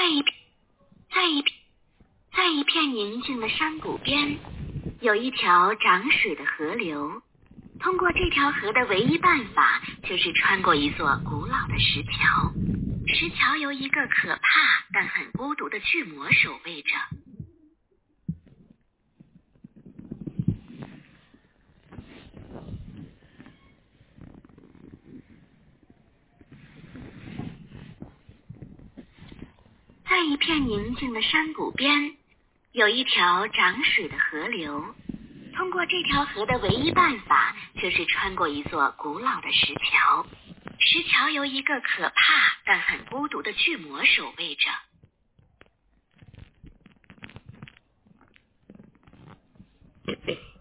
在一片宁静的山谷边，有一条涨水的河流。通过这条河的唯一办法，就是穿过一座古老的石桥。石桥由一个可怕但很孤独的巨魔守卫着。在一片宁静的山谷边，有一条涨水的河流。通过这条河的唯一办法，就是穿过一座古老的石桥。石桥由一个可怕但很孤独的巨魔守卫着。